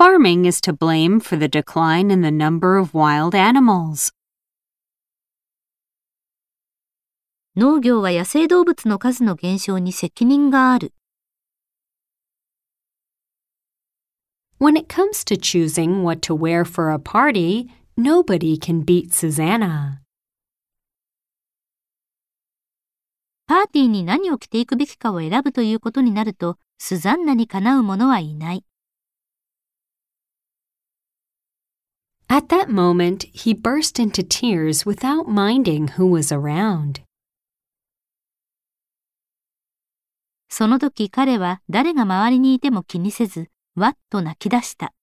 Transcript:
Farming is to blame for the decline in the number of wild animals. 農業は野生動物の数の減少に責任がある。 When it comes to choosing what to wear for a party, nobody can beat Susanna. パーティーに何を着ていくべきかを選ぶということになると、スザンナにかなう者はいない。 At that moment, he burst into tears without minding who was around. その時彼は誰が周りにいても気にせず、わっと泣き出した。